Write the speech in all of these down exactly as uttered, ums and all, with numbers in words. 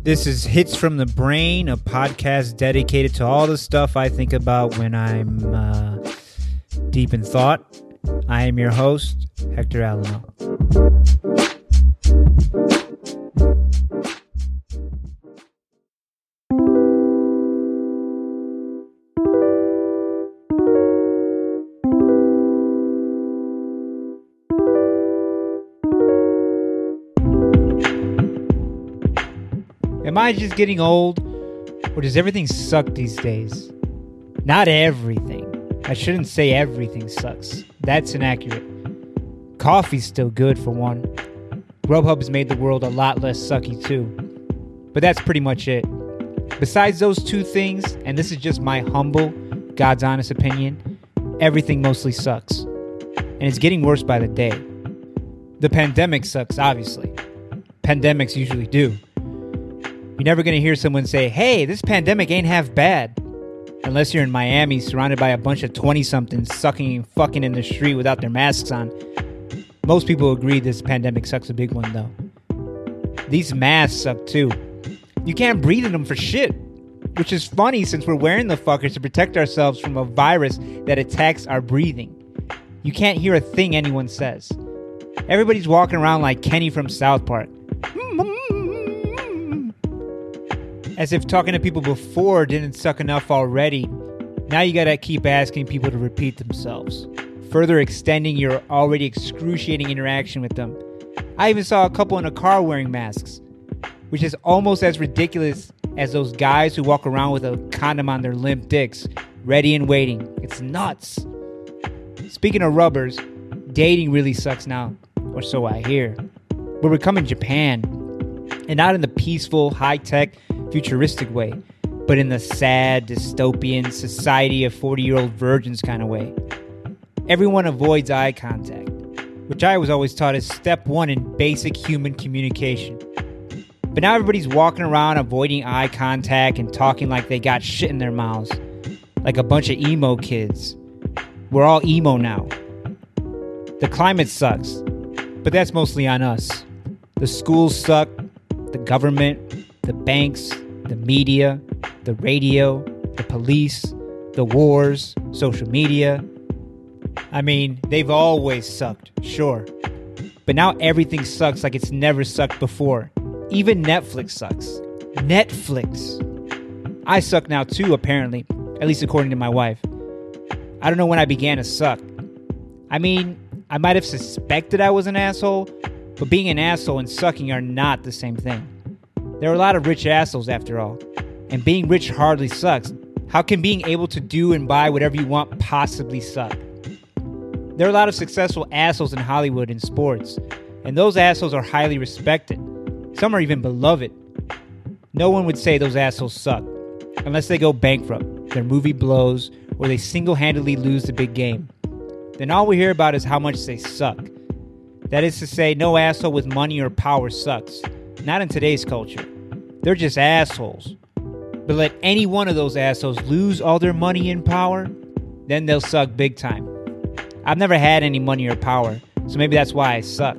This is Hits from the Brain, a podcast dedicated to all the stuff I think about when I'm uh, deep in thought. I am your host, Hector Alamo. Am I just getting old, or does everything suck these days? Not everything. I shouldn't say everything sucks. That's inaccurate. Coffee's still good, for one. Grubhub's made the world a lot less sucky, too. But that's pretty much it. Besides those two things, and this is just my humble, God's honest opinion, everything mostly sucks. And it's getting worse by the day. The pandemic sucks, obviously. Pandemics usually do. You're never going to hear someone say, hey, this pandemic ain't half bad. Unless you're in Miami surrounded by a bunch of twenty-somethings sucking and fucking in the street without their masks on. Most people agree this pandemic sucks a big one, though. These masks suck, too. You can't breathe in them for shit. Which is funny since we're wearing the fuckers to protect ourselves from a virus that attacks our breathing. You can't hear a thing anyone says. Everybody's walking around like Kenny from South Park. As if talking to people before didn't suck enough already, now you gotta keep asking people to repeat themselves, further extending your already excruciating interaction with them. I even saw a couple in a car wearing masks, which is almost as ridiculous as those guys who walk around with a condom on their limp dicks, ready and waiting. It's nuts. Speaking of rubbers, dating really sucks now, or so I hear. We're becoming Japan, and not in the peaceful, high-tech, futuristic way, but in the sad, dystopian, society of forty-year-old virgins kind of way. Everyone avoids eye contact, which I was always taught is step one in basic human communication. But now everybody's walking around avoiding eye contact and talking like they got shit in their mouths, like a bunch of emo kids. We're all emo now. The climate sucks, but that's mostly on us. The schools suck, the government, the banks, the media, the radio, the police, the wars, social media. I mean, they've always sucked, sure. But now everything sucks like it's never sucked before. Even Netflix sucks. Netflix. I suck now too, apparently. At least according to my wife. I don't know when I began to suck. I mean, I might have suspected I was an asshole, but being an asshole and sucking are not the same thing. There are a lot of rich assholes after all, and being rich hardly sucks. How can being able to do and buy whatever you want possibly suck? There are a lot of successful assholes in Hollywood and sports, and those assholes are highly respected. Some are even beloved. No one would say those assholes suck, unless they go bankrupt, their movie blows, or they single-handedly lose the big game. Then all we hear about is how much they suck. That is to say, no asshole with money or power sucks. Not in today's culture. They're just assholes. But let any one of those assholes lose all their money and power, then they'll suck big time. I've never had any money or power, so maybe that's why I suck.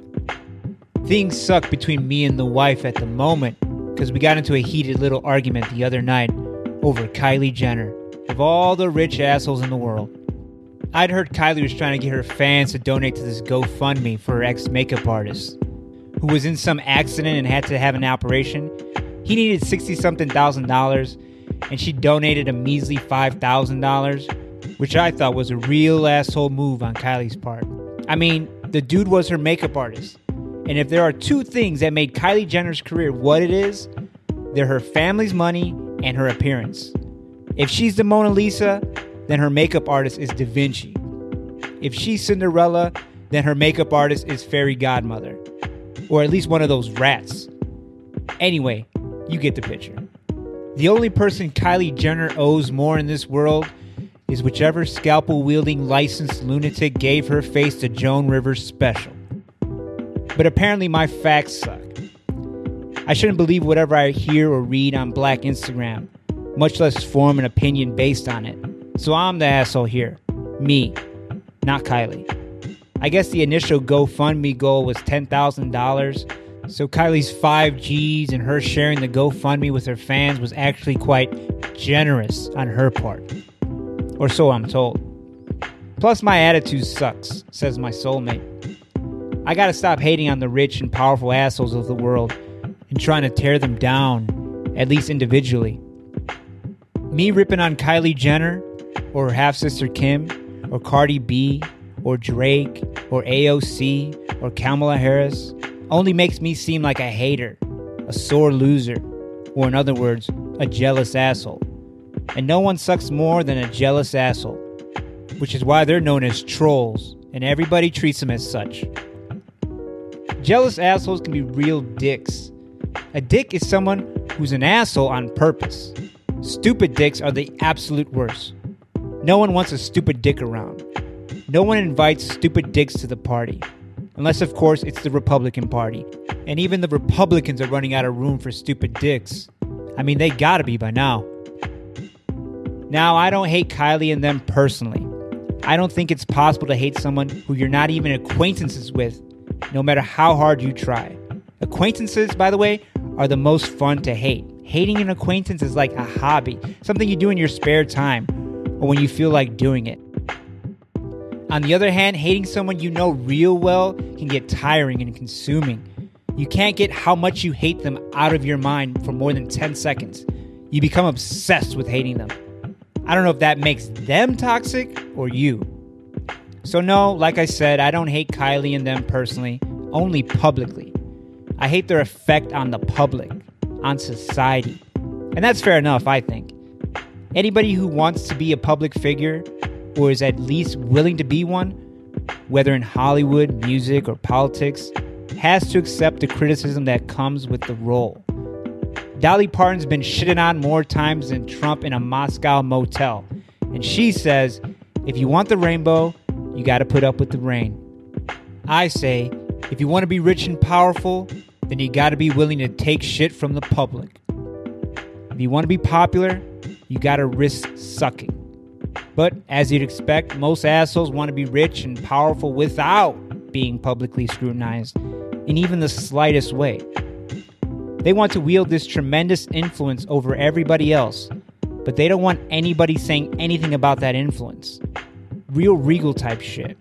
Things suck between me and the wife at the moment, because we got into a heated little argument the other night over Kylie Jenner, of all the rich assholes in the world. I'd heard Kylie was trying to get her fans to donate to this GoFundMe for her ex-makeup artist, who was in some accident and had to have an operation. He needed sixty-something thousand dollars, and she donated a measly five thousand dollars, which I thought was a real asshole move on Kylie's part. I mean, the dude was her makeup artist, and if there are two things that made Kylie Jenner's career what it is, they're her family's money and her appearance. If she's the Mona Lisa, then her makeup artist is Da Vinci. If she's Cinderella, then her makeup artist is Fairy Godmother. Or at least one of those rats. Anyway, you get the picture. The only person Kylie Jenner owes more in this world is whichever scalpel-wielding licensed lunatic gave her face to Joan Rivers' special. But apparently my facts suck. I shouldn't believe whatever I hear or read on Black Instagram, much less form an opinion based on it. So I'm the asshole here. Me, not Kylie. I guess the initial GoFundMe goal was ten thousand dollars, So Kylie's five G's and her sharing the GoFundMe with her fans was actually quite generous on her part. Or so I'm told. Plus my attitude sucks, says my soulmate. I gotta stop hating on the rich and powerful assholes of the world and trying to tear them down, at least individually. Me ripping on Kylie Jenner, or her half-sister Kim, or Cardi B, or Drake, or A O C, or Kamala Harris only makes me seem like a hater, a sore loser, or in other words, a jealous asshole. And no one sucks more than a jealous asshole, which is why they're known as trolls, and everybody treats them as such. Jealous assholes can be real dicks. A dick is someone who's an asshole on purpose. Stupid dicks are the absolute worst. No one wants a stupid dick around. No one invites stupid dicks to the party. Unless, of course, it's the Republican Party. And even the Republicans are running out of room for stupid dicks. I mean, they gotta be by now. Now, I don't hate Kylie and them personally. I don't think it's possible to hate someone who you're not even acquaintances with, no matter how hard you try. Acquaintances, by the way, are the most fun to hate. Hating an acquaintance is like a hobby, something you do in your spare time, or when you feel like doing it. On the other hand, hating someone you know real well can get tiring and consuming. You can't get how much you hate them out of your mind for more than ten seconds. You become obsessed with hating them. I don't know if that makes them toxic or you. So no, like I said, I don't hate Kylie and them personally, only publicly. I hate their effect on the public, on society. And that's fair enough, I think. Anybody who wants to be a public figure, or is at least willing to be one, whether in Hollywood, music, or politics, has to accept the criticism that comes with the role. Dolly Parton's been shitted on more times than Trump in a Moscow motel. And she says, if you want the rainbow, you gotta put up with the rain. I say, if you want to be rich and powerful, then you gotta be willing to take shit from the public. If you want to be popular, you gotta risk sucking. But as you'd expect, most assholes want to be rich and powerful without being publicly scrutinized in even the slightest way. They want to wield this tremendous influence over everybody else, but they don't want anybody saying anything about that influence. Real Regal type shit.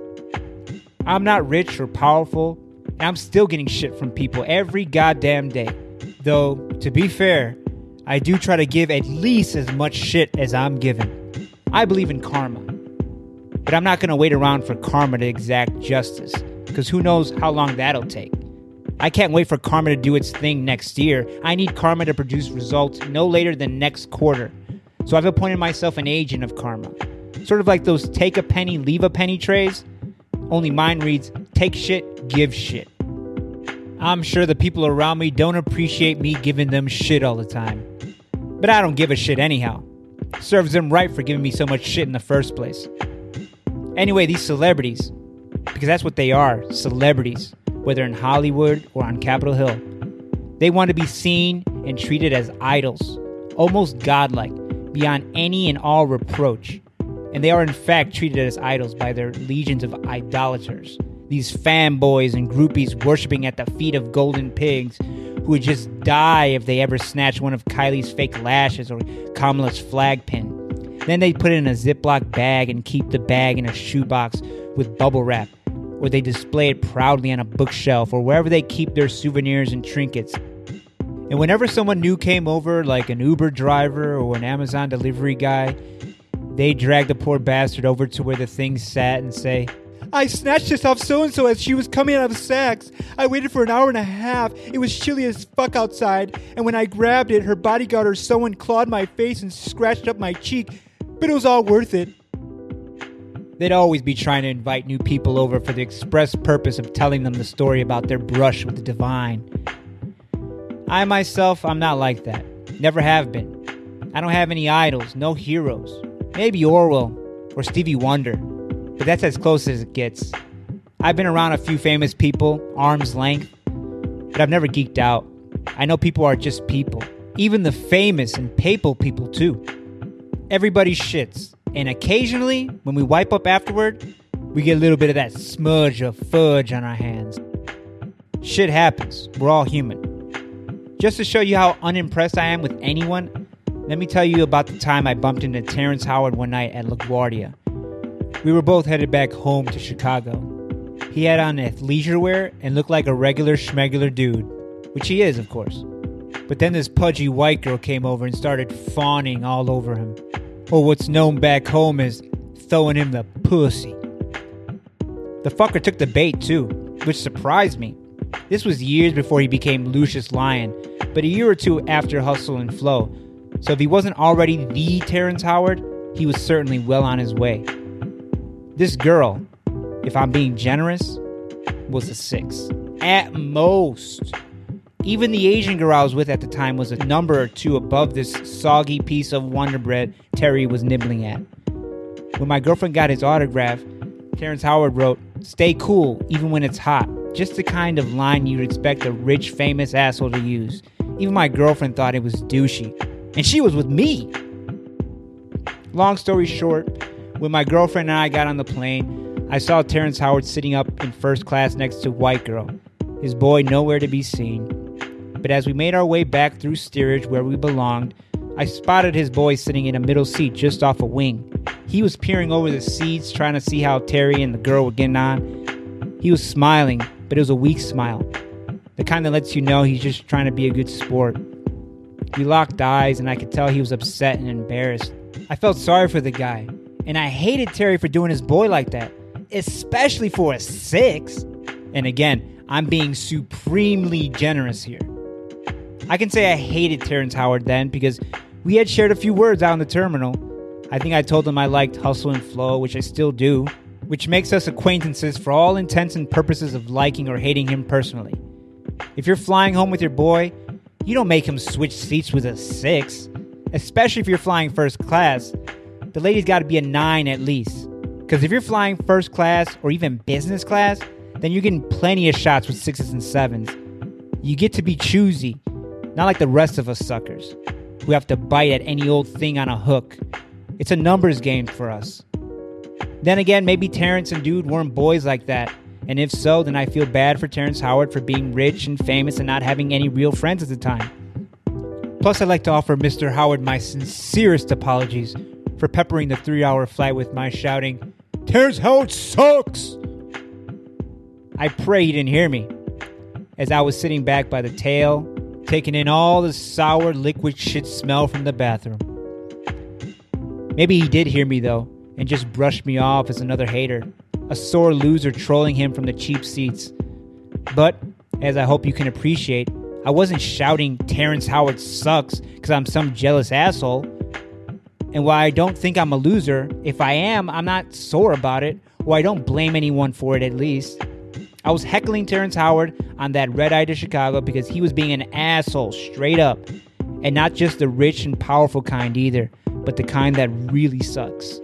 I'm not rich or powerful, and I'm still getting shit from people every goddamn day. Though, to be fair, I do try to give at least as much shit as I'm given. I believe in karma. But I'm not going to wait around for karma to exact justice, because who knows how long that'll take. I can't wait for karma to do its thing next year. I need karma to produce results no later than next quarter. So I've appointed myself an agent of karma. Sort of like those take a penny, leave a penny trays. Only mine reads, take shit, give shit. I'm sure the people around me don't appreciate me giving them shit all the time. But I don't give a shit anyhow. Serves them right for giving me so much shit in the first place. Anyway, these celebrities, because that's what they are, celebrities, whether in Hollywood or on Capitol Hill, they want to be seen and treated as idols, almost godlike, beyond any and all reproach. And they are in fact treated as idols by their legions of idolaters, these fanboys and groupies worshipping at the feet of golden pigs who would just die if they ever snatched one of Kylie's fake lashes or Kamala's flag pin. Then they put it in a Ziploc bag and keep the bag in a shoebox with bubble wrap, or they display it proudly on a bookshelf or wherever they keep their souvenirs and trinkets. And whenever someone new came over, like an Uber driver or an Amazon delivery guy, they drag the poor bastard over to where the thing sat and say, I snatched this off so-and-so as she was coming out of Saks. I waited for an hour and a half. It was chilly as fuck outside. And when I grabbed it, her bodyguard or someone clawed my face and scratched up my cheek. But it was all worth it. They'd always be trying to invite new people over for the express purpose of telling them the story about their brush with the divine. I myself, I'm not like that. Never have been. I don't have any idols, no heroes. Maybe Orwell or Stevie Wonder, but that's as close as it gets. I've been around a few famous people, arm's length, but I've never geeked out. I know people are just people, even the famous and papal people too. Everybody shits, and occasionally, when we wipe up afterward, we get a little bit of that smudge of fudge on our hands. Shit happens. We're all human. Just to show you how unimpressed I am with anyone, let me tell you about the time I bumped into Terrence Howard one night at LaGuardia. We were both headed back home to Chicago. He had on athleisure wear and looked like a regular schmegular dude, which he is, of course. But then this pudgy white girl came over and started fawning all over him, or what's known back home as throwing him the pussy. The fucker took the bait too, which surprised me. This was years before he became Lucius Lyon, but a year or two after Hustle and Flow. So if he wasn't already the Terrence Howard, he was certainly well on his way. This girl, if I'm being generous, was a six. At most. Even the Asian girl I was with at the time was a number or two above this soggy piece of Wonder Bread Terry was nibbling at. When my girlfriend got his autograph, Terrence Howard wrote, "Stay cool, even when it's hot." Just the kind of line you'd expect a rich, famous asshole to use. Even my girlfriend thought it was douchey. And she was with me! Long story short, when my girlfriend and I got on the plane, I saw Terrence Howard sitting up in first class next to white girl. His boy nowhere to be seen. But as we made our way back through steerage where we belonged, I spotted his boy sitting in a middle seat just off a wing. He was peering over the seats trying to see how Terry and the girl were getting on. He was smiling, but it was a weak smile. The kind that lets you know he's just trying to be a good sport. We locked eyes and I could tell he was upset and embarrassed. I felt sorry for the guy. And I hated Terry for doing his boy like that. Especially for a six. And again, I'm being supremely generous here. I can say I hated Terrence Howard then because we had shared a few words out in the terminal. I think I told him I liked Hustle and Flow, which I still do, which makes us acquaintances for all intents and purposes of liking or hating him personally. If you're flying home with your boy, you don't make him switch seats with a six, especially if you're flying first class. The lady's got to be a nine at least, because if you're flying first class or even business class, then you're getting plenty of shots with sixes and sevens. You get to be choosy, not like the rest of us suckers, who have to bite at any old thing on a hook. It's a numbers game for us. Then again, maybe Terrence and Dude weren't boys like that, and if so, then I feel bad for Terrence Howard for being rich and famous and not having any real friends at the time. Plus, I'd like to offer Mister Howard my sincerest apologies for peppering the three-hour flight with my shouting, "Terrence Howard sucks!" I pray he didn't hear me, as I was sitting back by the tail, taking in all the sour liquid shit smell from the bathroom. Maybe he did hear me though, and just brushed me off as another hater, a sore loser trolling him from the cheap seats. But, as I hope you can appreciate, I wasn't shouting Terrence Howard sucks because I'm some jealous asshole. And while I don't think I'm a loser, if I am, I'm not sore about it, or I don't blame anyone for it at least. I was heckling Terrence Howard on that red eye to Chicago because he was being an asshole straight up. And not just the rich and powerful kind either, but the kind that really sucks.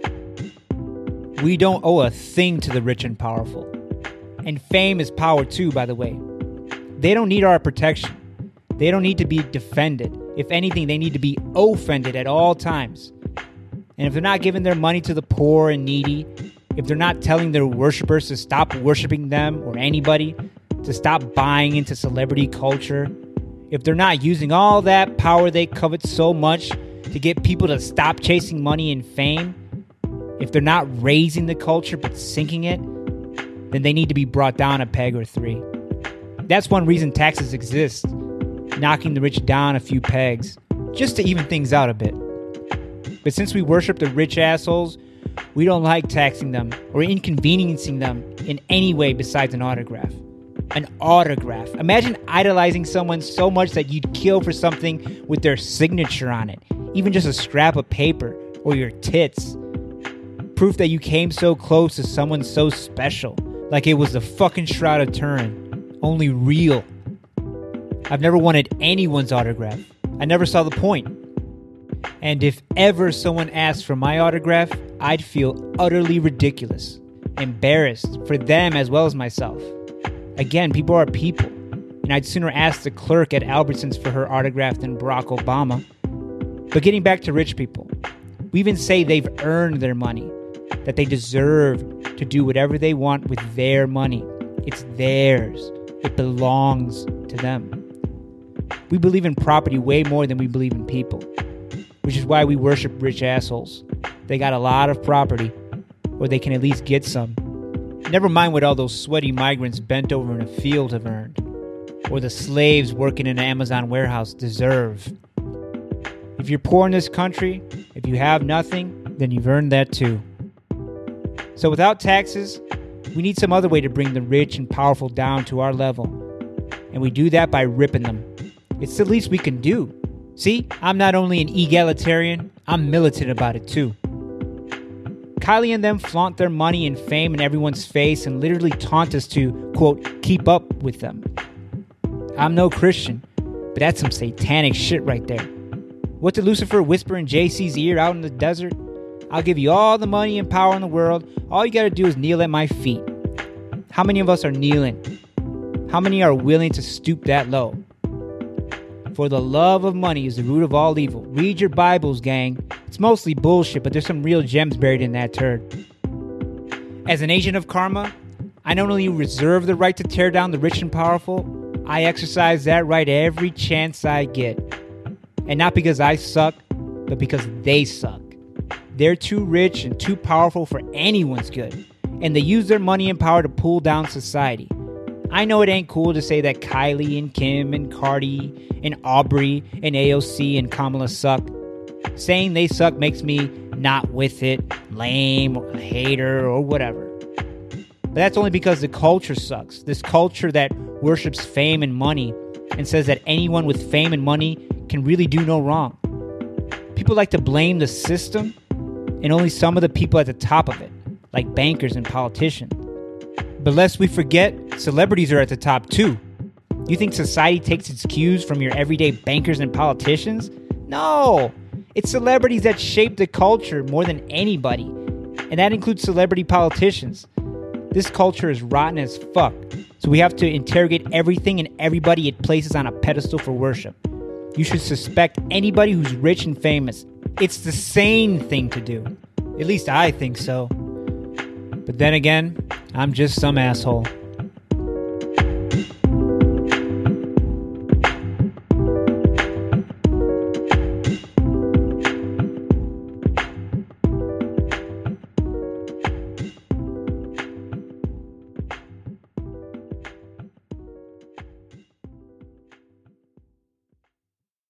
We don't owe a thing to the rich and powerful. And fame is power too, by the way. They don't need our protection. They don't need to be defended. If anything, they need to be offended at all times. And if they're not giving their money to the poor and needy, if they're not telling their worshipers to stop worshiping them or anybody, to stop buying into celebrity culture, if they're not using all that power they covet so much to get people to stop chasing money and fame, if they're not raising the culture but sinking it, then they need to be brought down a peg or three. That's one reason taxes exist, knocking the rich down a few pegs, just to even things out a bit. But since we worship the rich assholes, we don't like taxing them or inconveniencing them in any way besides an autograph. An autograph. Imagine idolizing someone so much that you'd kill for something with their signature on it, even just a scrap of paper or your tits. Proof that you came so close to someone so special, like it was the fucking Shroud of Turin, only real. I've never wanted anyone's autograph. I never saw the point. And if ever someone asked for my autograph, I'd feel utterly ridiculous, embarrassed for them as well as myself. Again, people are people, and I'd sooner ask the clerk at Albertsons for her autograph than Barack Obama. But getting back to rich people, we even say they've earned their money, that they deserve to do whatever they want with their money. It's theirs, It belongs to them. We believe in property way more than we believe in people, which is why we worship rich assholes. They got a lot of property, or they can at least get some. Never mind what all those sweaty migrants bent over in a field have earned, or the slaves working in an Amazon warehouse deserve. If you're poor in this country, if you have nothing, then you've earned that too. So without taxes, we need some other way to bring the rich and powerful down to our level. And we do that by ripping them. It's the least we can do. See, I'm not only an egalitarian, I'm militant about it too. Kylie and them flaunt their money and fame in everyone's face and literally taunt us to, quote, keep up with them. I'm no Christian, but that's some satanic shit right there. What did Lucifer whisper in J C's ear out in the desert? I'll give you all the money and power in the world. All you gotta do is kneel at my feet. How many of us are kneeling? How many are willing to stoop that low? For the love of money is the root of all evil. Read your Bibles, gang. It's mostly bullshit, but there's some real gems buried in that turd. As an agent of karma, I not only reserve the right to tear down the rich and powerful, I exercise that right every chance I get. And not because I suck, but because they suck. They're too rich and too powerful for anyone's good, and they use their money and power to pull down society. I know it ain't cool to say that Kylie and Kim and Cardi and Aubrey and A O C and Kamala suck. Saying they suck makes me not with it, lame, or a hater, or whatever. But that's only because the culture sucks. This culture that worships fame and money and says that anyone with fame and money can really do no wrong. People like to blame the system and only some of the people at the top of it, like bankers and politicians. But lest we forget, celebrities are at the top too. You think society takes its cues from your everyday bankers and politicians? No! It's celebrities that shape the culture more than anybody. And that includes celebrity politicians. This culture is rotten as fuck. So we have to interrogate everything and everybody it places on a pedestal for worship. You should suspect anybody who's rich and famous. It's the sane thing to do. At least I think so. But then again, I'm just some asshole.